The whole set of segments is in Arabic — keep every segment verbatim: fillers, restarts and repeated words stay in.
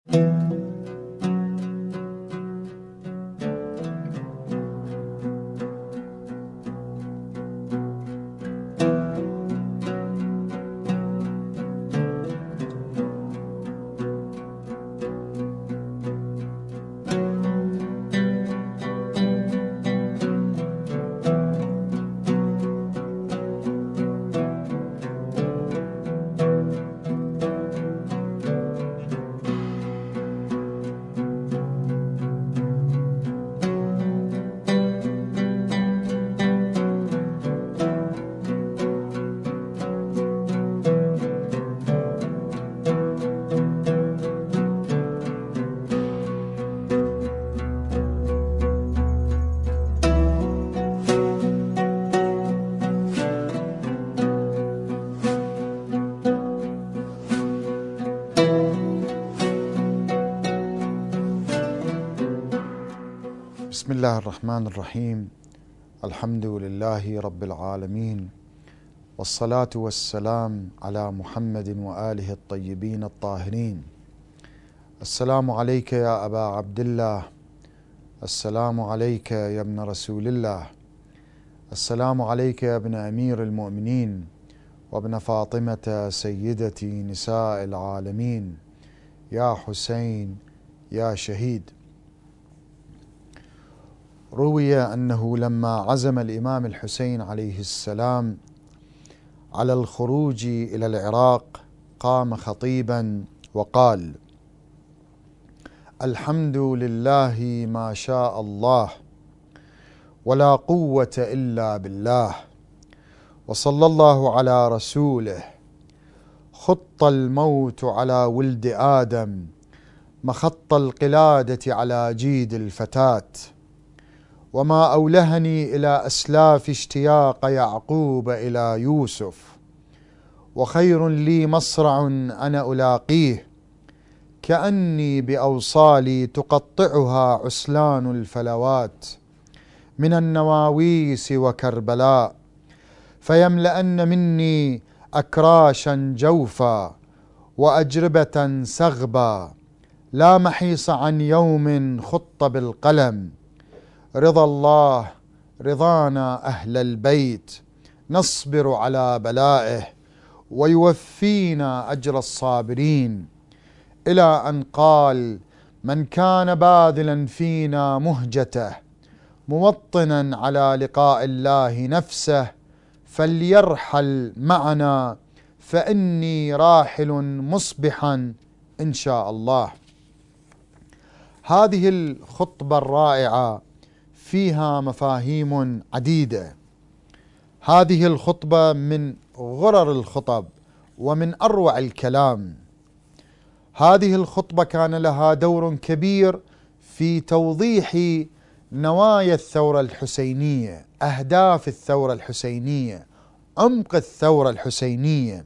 بسم الله الرحمن الرحيم. الحمد لله رب العالمين، والصلاة والسلام على محمد وآله الطيبين الطاهرين. السلام عليك يا أبا عبد الله، السلام عليك يا ابن رسول الله، السلام عليك يا ابن أمير المؤمنين وابن فاطمة سيدة نساء العالمين، يا حسين يا شهيد. روي أنه لما عزم الإمام الحسين عليه السلام على الخروج إلى العراق قام خطيبا وقال: الحمد لله ما شاء الله ولا قوة إلا بالله، وصلى الله على رسوله. خط الموت على ولد آدم مخط القلادة على جيد الفتاة، وما أولهني إلى أسلاف اشتياق يعقوب إلى يوسف، وخير لي مصرع أنا ألاقيه، كأني بأوصالي تقطعها عسلان الفلوات من النواويس وكربلاء، فيملأن مني أكراشا جوفا وأجربة سغبا، لا محيص عن يوم خط بالقلم. رضا الله رضانا أهل البيت، نصبر على بلائه ويوفينا أجر الصابرين، إلى أن قال: من كان باذلا فينا مهجته موطنا على لقاء الله نفسه فليرحل معنا، فإني راحل مصبحا إن شاء الله. هذه الخطبة الرائعة فيها مفاهيم عديدة. هذه الخطبة من غرر الخطب ومن أروع الكلام. هذه الخطبة كان لها دور كبير في توضيح نوايا الثورة الحسينية، أهداف الثورة الحسينية، عمق الثورة الحسينية.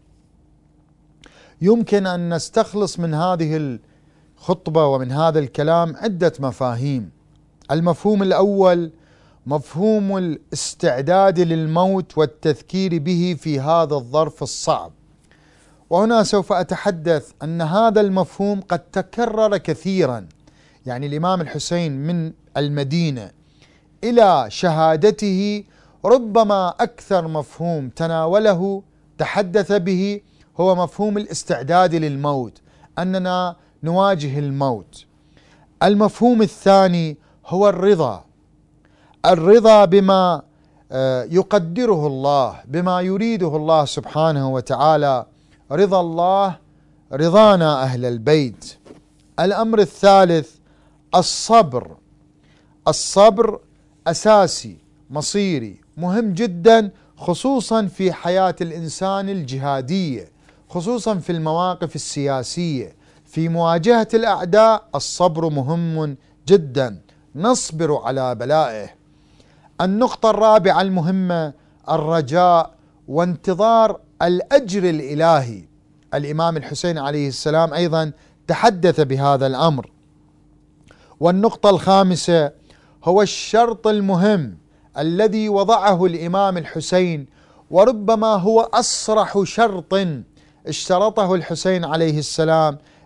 يمكن أن نستخلص من هذه الخطبة ومن هذا الكلام عدة مفاهيم. المفهوم الأول مفهوم الاستعداد للموت والتذكير به في هذا الظرف الصعب، وهنا سوف أتحدث أن هذا المفهوم قد تكرر كثيرا. يعني الإمام الحسين من المدينة إلى شهادته ربما أكثر مفهوم تناوله تحدث به هو مفهوم الاستعداد للموت، أننا نواجه الموت. المفهوم الثاني هو الرضا، الرضا بما يقدره الله، بما يريده الله سبحانه وتعالى. رضا الله رضانا أهل البيت. الأمر الثالث الصبر. الصبر أساسي مصيري مهم جدا، خصوصا في حياة الإنسان الجهادية، خصوصا في المواقف السياسية، في مواجهة الأعداء الصبر مهم جدا، نصبر على بلائه. النقطة الرابعة المهمة الرجاء وانتظار الأجر الإلهي. الإمام الحسين عليه السلام أيضا تحدث بهذا الأمر. والنقطة الخامسة هو الشرط المهم الذي وضعه الإمام الحسين، وربما هو أصرح شرط اشترطه الحسين عليه السلام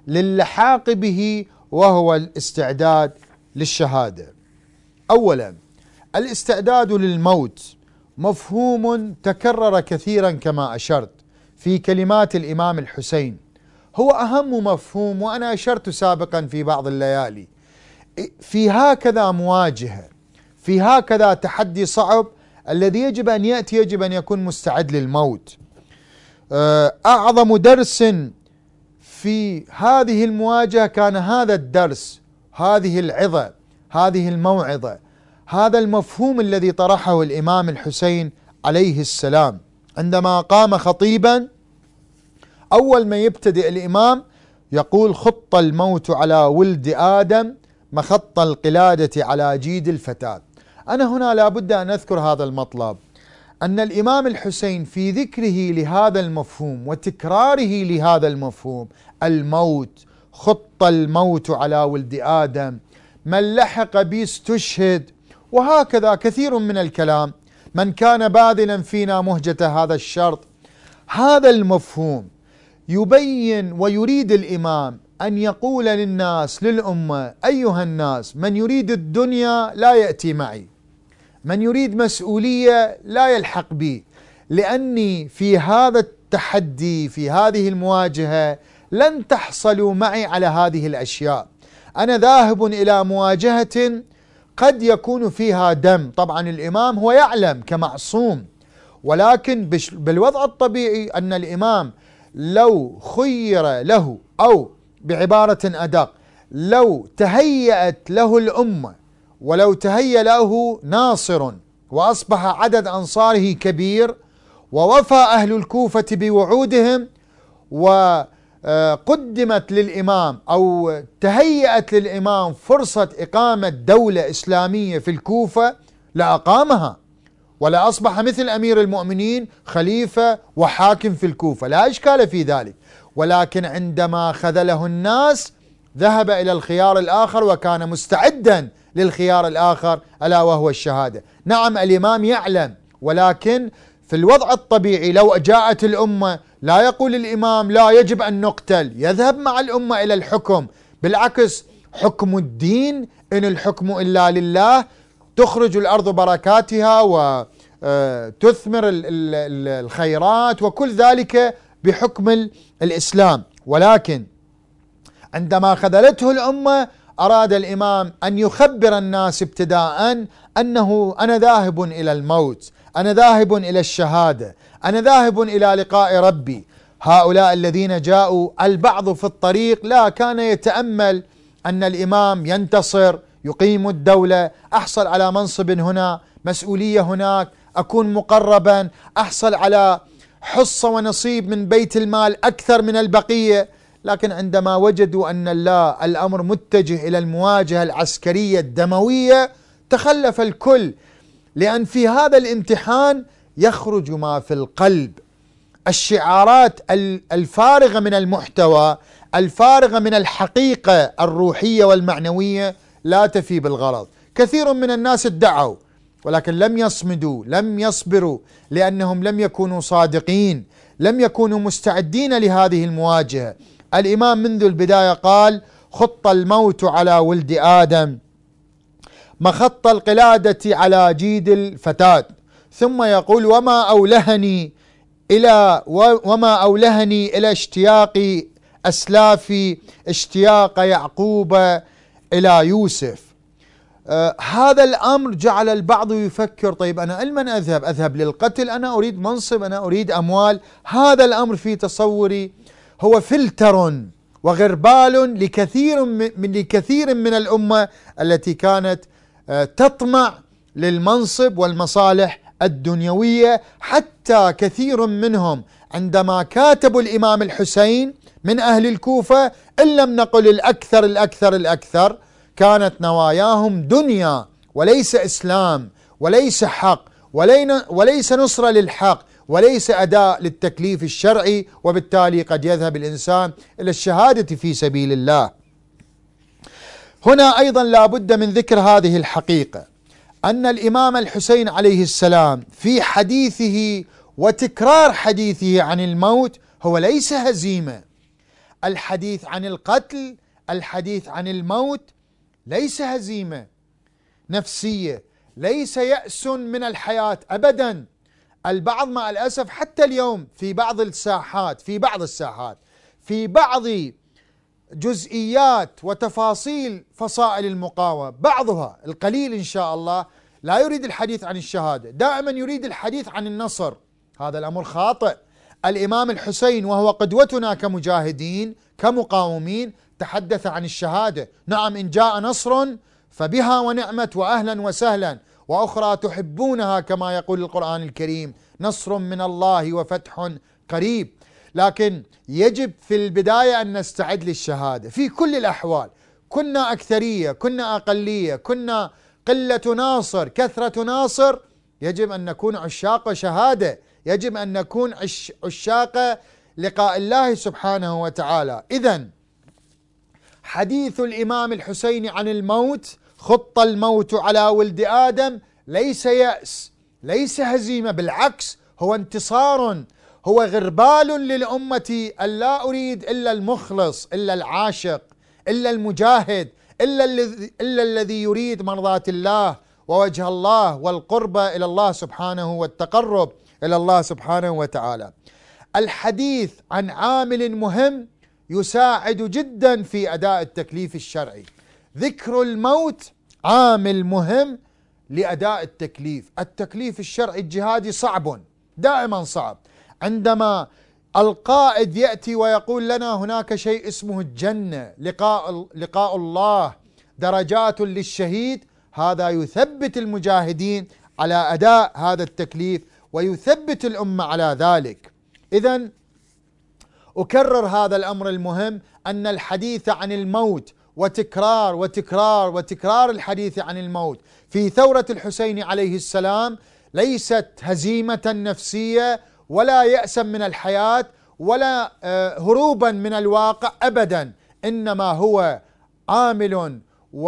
للحاق به، وهو الاستعداد للشهادة. أولا، الاستعداد للموت مفهوم تكرر كثيرا كما أشرت في كلمات الإمام الحسين، هو أهم مفهوم، وأنا أشرت سابقا في بعض الليالي. في هكذا مواجهة، في هكذا تحدي صعب، الذي يجب أن يأتي يجب أن يكون مستعد للموت. أعظم درس في هذه المواجهة كان هذا الدرس، هذه العظة، هذه الموعظة، هذا المفهوم الذي طرحه الإمام الحسين عليه السلام عندما قام خطيبا. أول ما يبتدئ الإمام يقول: خط الموت على ولد آدم مخط القلادة على جيد الفتاة. أنا هنا لابد أن أذكر هذا المطلب، أن الإمام الحسين في ذكره لهذا المفهوم وتكراره لهذا المفهوم، الموت، خط الموت على ولد آدم، من لحق بي استشهد، وهكذا كثير من الكلام، من كان باذلا فينا مهجة هذا الشرط. هذا المفهوم يبين ويريد الإمام أن يقول للناس، للأمة: أيها الناس، من يريد الدنيا لا يأتي معي، من يريد مسؤولية لا يلحق بي، لأني في هذا التحدي، في هذه المواجهة لن تحصلوا معي على هذه الأشياء. أنا ذاهب إلى مواجهة قد يكون فيها دم، طبعا الإمام هو يعلم كمعصوم، ولكن بالوضع الطبيعي أن الإمام لو خير له، أو بعبارة أدق، لو تهيأت له الأمة، ولو تهيأ له ناصر وأصبح عدد أنصاره كبير، ووفى أهل الكوفة بوعودهم، وقدمت للإمام أو تهيأت للإمام فرصة إقامة دولة إسلامية في الكوفة، لأقامها، ولا أصبح مثل أمير المؤمنين خليفة وحاكم في الكوفة، لا إشكال في ذلك. ولكن عندما خذله الناس ذهب إلى الخيار الآخر، وكان مستعدا للخيار الآخر ألا وهو الشهادة. نعم الإمام يعلم، ولكن في الوضع الطبيعي لو جاءت الأمة لا يقول الإمام لا يجب أن نقتل، يذهب مع الأمة إلى الحكم. بالعكس، حكم الدين إن الحكم إلا لله، تخرج الأرض بركاتها وتثمر الخيرات وكل ذلك بحكم الإسلام. ولكن عندما خذلته الأمة أراد الإمام أن يخبر الناس ابتداء أنه أنا ذاهب إلى الموت، أنا ذاهب إلى الشهادة، أنا ذاهب إلى لقاء ربي. هؤلاء الذين جاءوا، البعض في الطريق لا كان يتأمل أن الإمام ينتصر، يقيم الدولة، أحصل على منصب هنا، مسؤولية هناك، أكون مقربا، أحصل على حصة ونصيب من بيت المال أكثر من البقية. لكن عندما وجدوا أن لا، الأمر متجه إلى المواجهة العسكرية الدموية، تخلف الكل، لأن في هذا الامتحان يخرج ما في القلب، الشعارات الفارغة من المحتوى، الفارغة من الحقيقة الروحية والمعنوية لا تفي بالغرض. كثير من الناس ادعوا ولكن لم يصمدوا، لم يصبروا، لأنهم لم يكونوا صادقين، لم يكونوا مستعدين لهذه المواجهة. الإمام منذ البداية قال: خط الموت على ولد آدم مخط القلادة على جيد الفتاة، ثم يقول: وما أولهني إلى وما أولهني إلى اشتياق أسلافي اشتياق يعقوب إلى يوسف. آه هذا الأمر جعل البعض يفكر: طيب أنا لمن أذهب؟ أذهب للقتل؟ أنا أريد منصب، أنا أريد أموال. هذا الأمر في تصوري هو فلتر وغربال لكثير من لكثير من الأمة التي كانت آه تطمع للمنصب والمصالح الدنيوية. حتى كثير منهم عندما كاتبوا الإمام الحسين من أهل الكوفة، إن لم نقل الأكثر الأكثر الأكثر، كانت نواياهم دنيا وليس إسلام، وليس حق، وليس نصرة للحق، وليس أداء للتكليف الشرعي، وبالتالي قد يذهب الإنسان إلى الشهادة في سبيل الله. هنا أيضا لا بد من ذكر هذه الحقيقة، أن الإمام الحسين عليه السلام في حديثه وتكرار حديثه عن الموت هو ليس هزيمة. الحديث عن القتل، الحديث عن الموت ليس هزيمة نفسية، ليس يأس من الحياة أبدا. البعض مع الأسف حتى اليوم في بعض الساحات في بعض الساحات في بعض جزئيات وتفاصيل فصائل المقاومة، بعضها القليل إن شاء الله لا يريد الحديث عن الشهادة، دائما يريد الحديث عن النصر. هذا الأمر خاطئ. الإمام الحسين وهو قدوتنا كمجاهدين كمقاومين تحدث عن الشهادة. نعم، إن جاء نصر فبها ونعمت وأهلا وسهلا، وأخرى تحبونها كما يقول القرآن الكريم، نصر من الله وفتح قريب. لكن يجب في البداية أن نستعد للشهادة في كل الأحوال. كنا أكثرية، كنا أقلية، كنا قلة ناصر، كثرة ناصر، يجب أن نكون عشاق شهادة، يجب أن نكون عشاق لقاء الله سبحانه وتعالى. إذن حديث الإمام الحسين عن الموت، خط الموت على ولد آدم، ليس يأس، ليس هزيمة، بالعكس هو انتصار، هو غربال للأمة أن لا أريد إلا المخلص، إلا العاشق، إلا المجاهد، إلا الذي, إلا الذي يريد مرضاة الله ووجه الله والقرب إلى الله سبحانه والتقرب إلى الله سبحانه وتعالى. الحديث عن عامل مهم يساعد جدا في أداء التكليف الشرعي. ذكر الموت عامل مهم لأداء التكليف. التكليف الشرعي الجهادي صعب، دائما صعب. عندما القائد يأتي ويقول لنا هناك شيء اسمه الجنة، لقاء, لقاء الله، درجات للشهيد، هذا يثبت المجاهدين على أداء هذا التكليف ويثبت الأمة على ذلك. إذن أكرر هذا الأمر المهم، أن الحديث عن الموت وتكرار وتكرار وتكرار الحديث عن الموت في ثورة الحسين عليه السلام ليست هزيمة نفسية ولا يأسا من الحياة ولا هروبا من الواقع أبدا، إنما هو عامل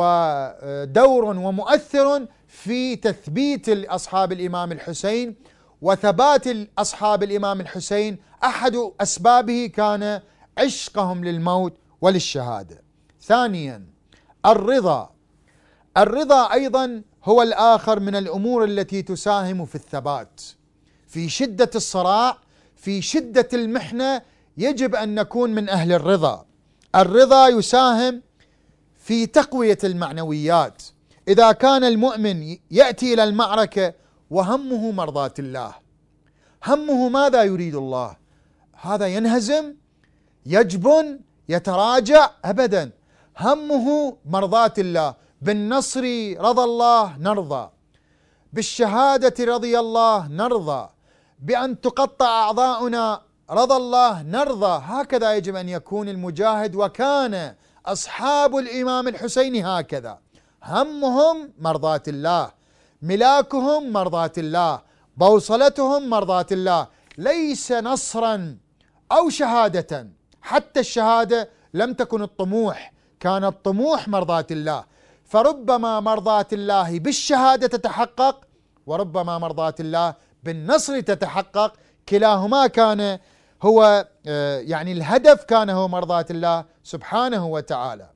ودور ومؤثر في تثبيت أصحاب الإمام الحسين. وثبات أصحاب الإمام الحسين أحد أسبابه كان عشقهم للموت وللشهادة. ثانيا الرضا. الرضا أيضا هو الآخر من الأمور التي تساهم في الثبات. في شدة الصراع، في شدة المحنة، يجب أن نكون من أهل الرضا. الرضا يساهم في تقوية المعنويات. إذا كان المؤمن يأتي إلى المعركة وهمه مرضاة الله، همه ماذا يريد الله، هذا ينهزم، يجبن، يتراجع؟ أبدا، همه مرضاة الله. بالنصر رضى الله نرضى، بالشهادة رضي الله نرضى، بأن تقطع أعضاؤنا رضى الله نرضى. هكذا يجب أن يكون المجاهد، وكان أصحاب الإمام الحسين هكذا، همهم مرضاة الله، ملاكهم مرضاة الله، بوصلتهم مرضاة الله، ليس نصرا أو شهادة. حتى الشهادة لم تكن الطموح، كان الطموح مرضاة الله. فربما مرضاة الله بالشهادة تتحقق، وربما مرضاة الله بالنصر تتحقق. كلاهما كان هو يعني الهدف كان هو مرضاة الله سبحانه وتعالى.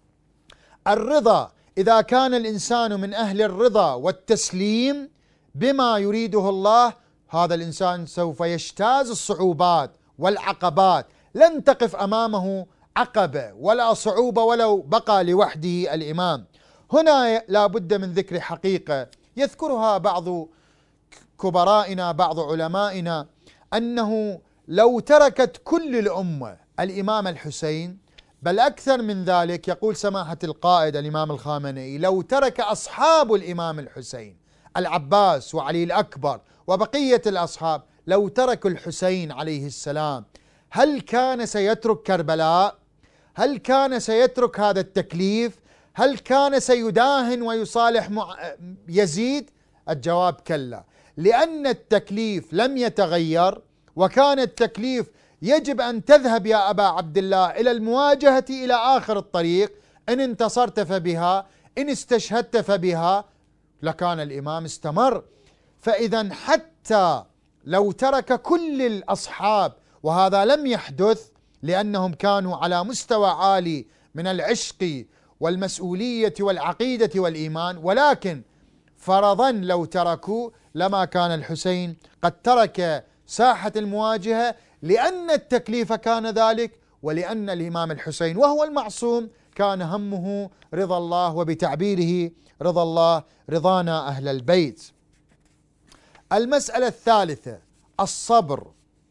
الرضا، إذا كان الإنسان من أهل الرضا والتسليم بما يريده الله، هذا الإنسان سوف يجتاز الصعوبات والعقبات، لن تقف أمامه عقبة ولا صعوبة ولو بقى لوحده الإمام. هنا لا بد من ذكر حقيقة يذكرها بعض كبرائنا، بعض علمائنا، أنه لو تركت كل الأمة الإمام الحسين، بل أكثر من ذلك، يقول سماحة القائد الإمام الخامنئي، لو ترك أصحاب الإمام الحسين العباس وعلي الأكبر وبقية الأصحاب، لو تركوا الحسين عليه السلام، هل كان سيترك كربلاء؟ هل كان سيترك هذا التكليف؟ هل كان سيداهن ويصالح يزيد؟ الجواب كلا، لأن التكليف لم يتغير، وكان التكليف يجب أن تذهب يا أبا عبد الله إلى المواجهة إلى آخر الطريق، إن انتصرت فبها، إن استشهدت فبها، لكان الإمام استمر. فإذا حتى لو ترك كل الأصحاب وهذا لم يحدث، لأنهم كانوا على مستوى عالي من العشق والمسؤولية والعقيدة والإيمان، ولكن فرضا لو تركوا لما كان الحسين قد ترك ساحة المواجهة، لأن التكليف كان ذلك، ولأن الإمام الحسين وهو المعصوم كان همه رضا الله، وبتعبيره رضا الله رضانا أهل البيت. المسألة الثالثة الصبر.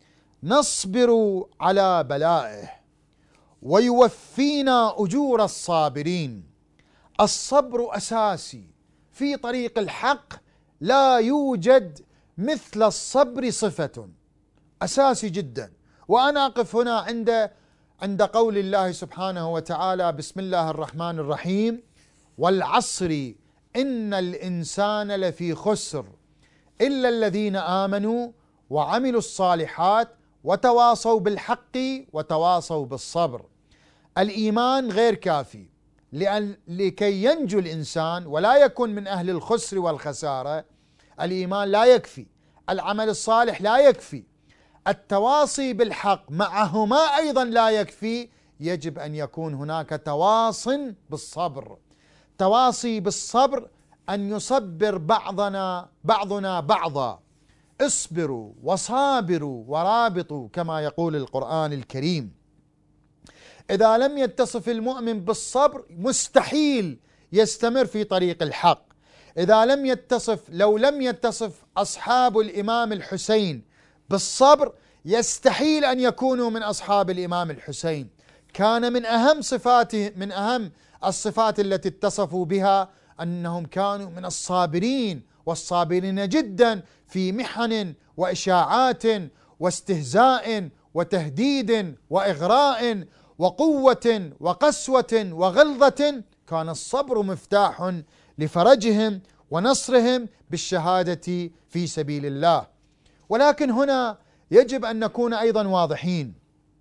نصبر على بلائه ويوفينا أجور الصابرين. الصبر أساسي في طريق الحق، لا يوجد مثل الصبر صفة، أساسي جدا. وأنا أقف هنا عند عند قول الله سبحانه وتعالى: بسم الله الرحمن الرحيم، والعصر إن الإنسان لفي خسر إلا الذين آمنوا وعملوا الصالحات وتواصوا بالحق وتواصوا بالصبر. الإيمان غير كافي لأن لكي ينجو الإنسان ولا يكون من أهل الخسر والخسارة. الإيمان لا يكفي، العمل الصالح لا يكفي، التواصي بالحق معهما أيضا لا يكفي، يجب أن يكون هناك تواص بالصبر. تواصي بالصبر أن يصبر بعضنا بعضنا بعضا. اصبروا وصابروا ورابطوا كما يقول القرآن الكريم. إذا لم يتصف المؤمن بالصبر مستحيل يستمر في طريق الحق. إذا لم يتصف لو لم يتصف أصحاب الإمام الحسين بالصبر يستحيل أن يكونوا من أصحاب الإمام الحسين. كان من أهم صفاته من أهم الصفات التي اتصفوا بها أنهم كانوا من الصابرين، والصابرين جدا في محن وإشاعات واستهزاء وتهديد وإغراء وقوة وقسوة وغلظة. كان الصبر مفتاح لفرجهم ونصرهم بالشهادة في سبيل الله. ولكن هنا يجب أن نكون أيضا واضحين،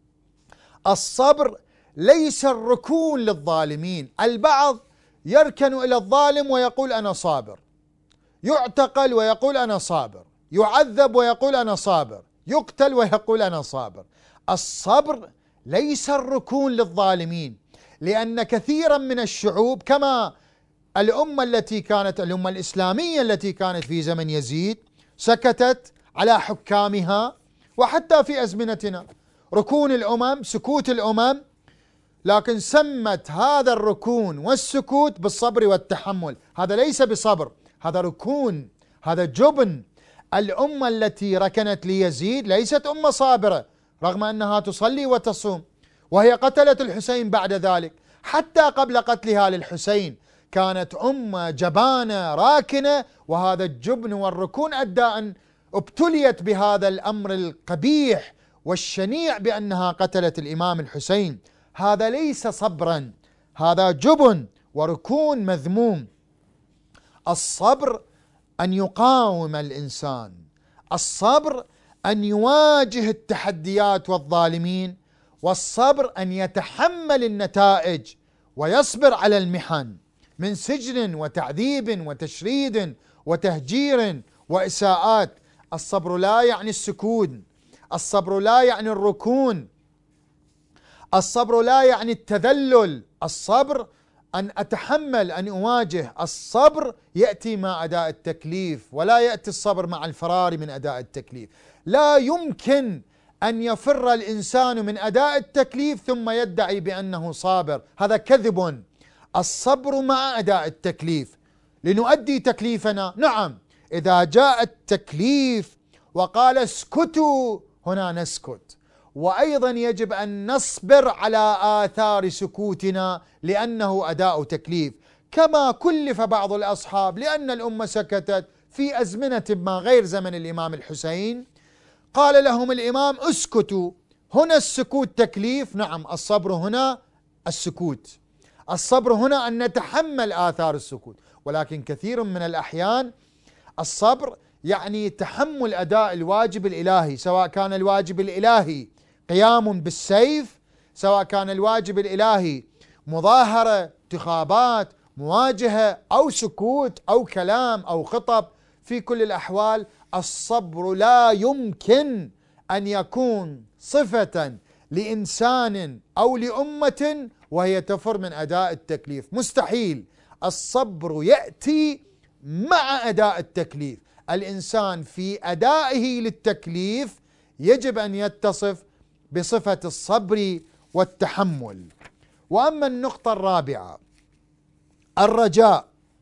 الصبر ليس الركون للظالمين. البعض يركن إلى الظالم ويقول أنا صابر، يعتقل ويقول أنا صابر، يعذب ويقول أنا صابر، يقتل ويقول أنا صابر. الصبر ليس الركون للظالمين، لأن كثيرا من الشعوب كما الأمة التي كانت الأمة الإسلامية التي كانت في زمن يزيد سكتت على حكامها، وحتى في أزمنتنا ركون الأمم سكوت الأمم، لكن سمت هذا الركون والسكوت بالصبر والتحمل. هذا ليس بصبر، هذا ركون، هذا جبن. الأمة التي ركنت ليزيد ليست أمة صابرة رغم أنها تصلي وتصوم، وهي قتلت الحسين بعد ذلك. حتى قبل قتلها للحسين كانت أمة جبانة راكنة، وهذا الجبن والركون أدى أن ابتليت بهذا الأمر القبيح والشنيع بأنها قتلت الإمام الحسين. هذا ليس صبرا، هذا جبن وركون مذموم. الصبر أن يقاوم الإنسان، الصبر أن يواجه التحديات والظالمين، والصبر أن يتحمل النتائج ويصبر على المحن من سجن وتعذيب وتشريد وتهجير وإساءات. الصبر لا يعني السكون، الصبر لا يعني الركون، الصبر لا يعني التذلل. الصبر أن أتحمل، أن أواجه. الصبر يأتي مع أداء التكليف، ولا يأتي الصبر مع الفرار من أداء التكليف. لا يمكن أن يفر الإنسان من أداء التكليف ثم يدعي بأنه صابر، هذا كذب. الصبر مع أداء التكليف لنؤدي تكليفنا. نعم، إذا جاء التكليف وقال اسكتوا هنا نسكت، وأيضا يجب أن نصبر على آثار سكوتنا لأنه أداء تكليف. كما كلف بعض الأصحاب لأن الأمة سكتت في أزمنة ما غير زمن الإمام الحسين، قال لهم الإمام اسكتوا. هنا السكوت تكليف، نعم الصبر هنا السكوت، الصبر هنا أن نتحمل آثار السكوت. ولكن كثير من الأحيان الصبر يعني تحمل أداء الواجب الإلهي، سواء كان الواجب الإلهي قيام بالسيف، سواء كان الواجب الإلهي مظاهرة، انتخابات، مواجهة، أو سكوت أو كلام أو خطب. في كل الأحوال الصبر لا يمكن أن يكون صفة لإنسان أو لأمة وهي تفر من أداء التكليف، مستحيل. الصبر يأتي مع أداء التكليف. الإنسان في أدائه للتكليف يجب أن يتصف بصفة الصبر والتحمل. وأما النقطة الرابعة الرجاء،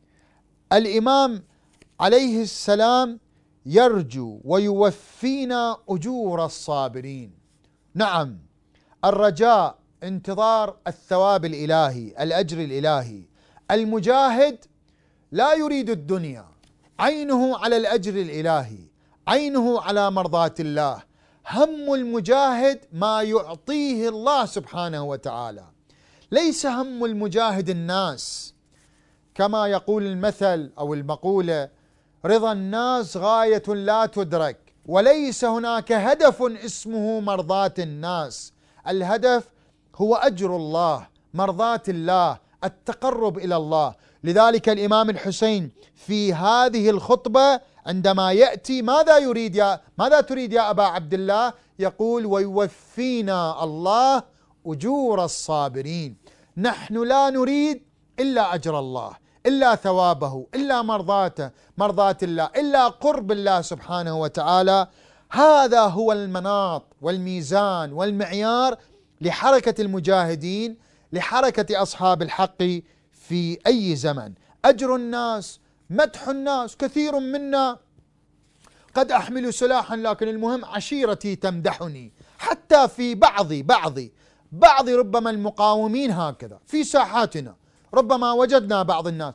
الإمام عليه السلام يرجو ويوفينا أجور الصابرين. نعم، الرجاء انتظار الثواب الإلهي، الأجر الإلهي. المجاهد لا يريد الدنيا، عينه على الأجر الإلهي، عينه على مرضاة الله. هم المجاهد ما يعطيه الله سبحانه وتعالى، ليس هم المجاهد الناس. كما يقول المثل أو المقولة: رضا الناس غاية لا تدرك، وليس هناك هدف اسمه مرضاة الناس. الهدف هو أجر الله، مرضاة الله، التقرب إلى الله. لذلك الإمام الحسين في هذه الخطبة عندما يأتي ماذا يريد يا ماذا تريد يا أبا عبد الله؟ يقول: ويوفينا الله أجور الصابرين. نحن لا نريد إلا أجر الله، إلا ثوابه، إلا مرضاته، مرضاة الله، إلا قرب الله سبحانه وتعالى. هذا هو المناط والميزان والمعيار لحركة المجاهدين، لحركة أصحاب الحق في أي زمن. أجر الناس، مدح الناس، كثير منا قد أحمل سلاحا لكن المهم عشيرتي تمدحني. حتى في بعض بعض بعض ربما المقاومين هكذا في ساحاتنا ربما وجدنا بعض الناس.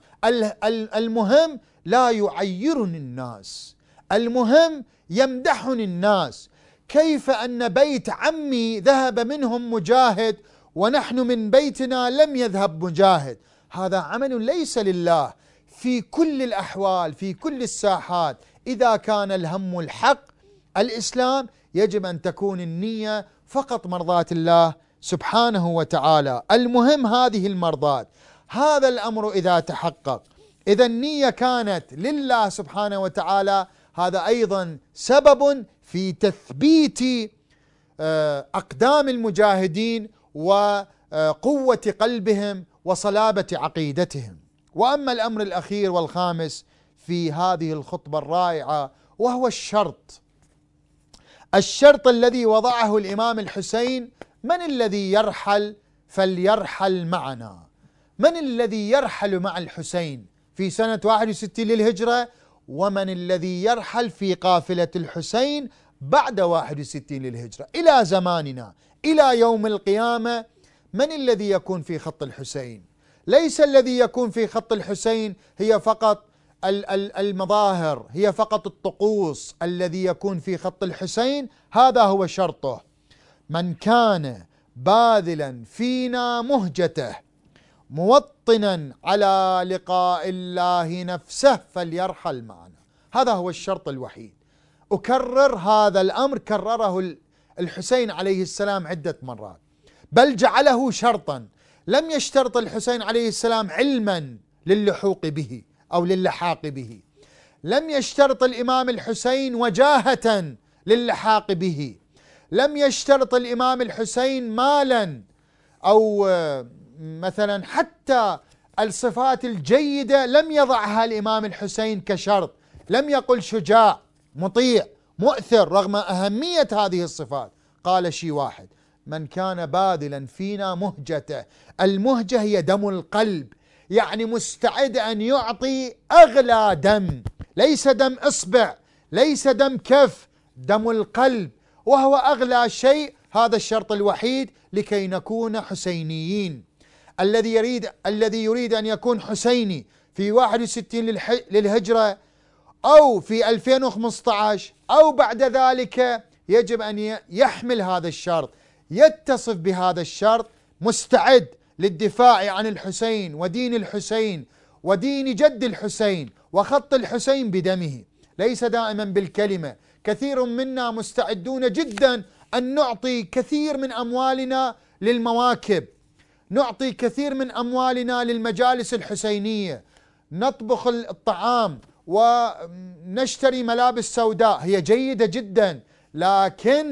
المهم لا يعيرني الناس، المهم يمدحني الناس. كيف أن بيت عمي ذهب منهم مجاهد ونحن من بيتنا لم يذهب مجاهد؟ هذا عمل ليس لله. في كل الأحوال، في كل الساحات، إذا كان الهم الحق الإسلام، يجب أن تكون النية فقط مرضاة الله سبحانه وتعالى. المهم هذه المرضاة. هذا الأمر إذا تحقق، إذا النية كانت لله سبحانه وتعالى، هذا أيضا سبب في تثبيت أقدام المجاهدين وقوة قلبهم وصلابة عقيدتهم. وأما الأمر الأخير والخامس في هذه الخطبة الرائعة وهو الشرط، الشرط الذي وضعه الإمام الحسين: من الذي يرحل فليرحل معنا. من الذي يرحل مع الحسين في سنة واحد وستين للهجرة، ومن الذي يرحل في قافلة الحسين بعد واحد وستين للهجرة إلى زماننا إلى يوم القيامة؟ من الذي يكون في خط الحسين؟ ليس الذي يكون في خط الحسين هي فقط المظاهر، هي فقط الطقوس. الذي يكون في خط الحسين هذا هو شرطه: من كان باذلا فينا مهجته موطنا على لقاء الله نفسه فليرحل معنا. هذا هو الشرط الوحيد. أكرر هذا الأمر، كرره الحسين عليه السلام عدة مرات، بل جعله شرطا. لم يشترط الحسين عليه السلام علما للحوق به أو للحاق به، لم يشترط الإمام الحسين وجاهة للحاق به، لم يشترط الإمام الحسين مالا أو مثلا حتى الصفات الجيدة لم يضعها الإمام الحسين كشرط. لم يقل شجاع، مطيع، مؤثر، رغم أهمية هذه الصفات. قال شيء واحد: من كان باذلا فينا مهجته. المهجة هي دم القلب، يعني مستعد أن يعطي أغلى دم، ليس دم إصبع، ليس دم كف، دم القلب، وهو أغلى شيء. هذا الشرط الوحيد لكي نكون حسينيين. الذي يريد الذي يريد أن يكون حسيني في واحد وستين للهجرة أو في ألفين وخمسة عشر أو بعد ذلك يجب أن يحمل هذا الشرط، يتصف بهذا الشرط، مستعد للدفاع عن الحسين ودين الحسين ودين جد الحسين وخط الحسين بدمه، ليس دائما بالكلمة. كثير منا مستعدون جدا أن نعطي كثير من أموالنا للمواكب، نعطي كثير من أموالنا للمجالس الحسينية، نطبخ الطعام ونشتري ملابس سوداء، هي جيدة جدا، لكن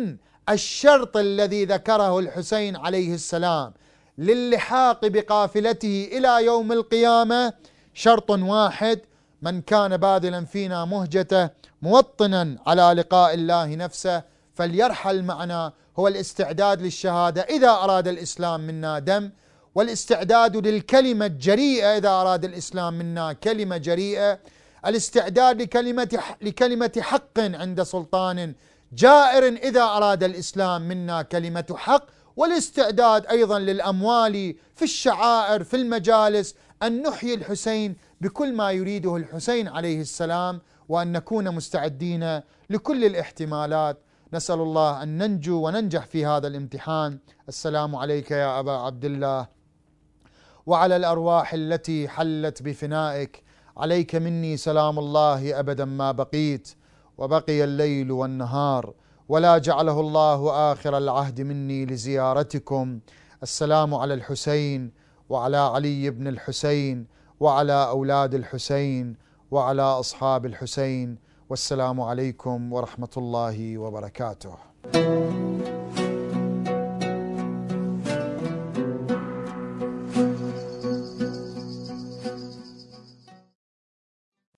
الشرط الذي ذكره الحسين عليه السلام للحاق بقافلته إلى يوم القيامة شرط واحد: من كان باذلا فينا مهجته موطنا على لقاء الله نفسه فليرحل معنا. هو الاستعداد للشهادة إذا أراد الإسلام منا دم، والاستعداد للكلمة الجريئة إذا أراد الإسلام منا كلمة جريئة، الاستعداد لكلمة لكلمة حق عند سلطان جائر إذا أراد الإسلام منا كلمة حق، والاستعداد أيضا للأموال في الشعائر في المجالس، أن نحيي الحسين بكل ما يريده الحسين عليه السلام، وأن نكون مستعدين لكل الاحتمالات. نسأل الله أن ننجو وننجح في هذا الامتحان. السلام عليك يا أبا عبد الله، وعلى الأرواح التي حلت بفنائك، عليك مني سلام الله أبدا ما بقيت، وبقي الليل والنهار، ولا جعله الله آخر العهد مني لزيارتكم. السلام على الحسين وعلى علي بن الحسين وعلى أولاد الحسين وعلى أصحاب الحسين، والسلام عليكم ورحمة الله وبركاته.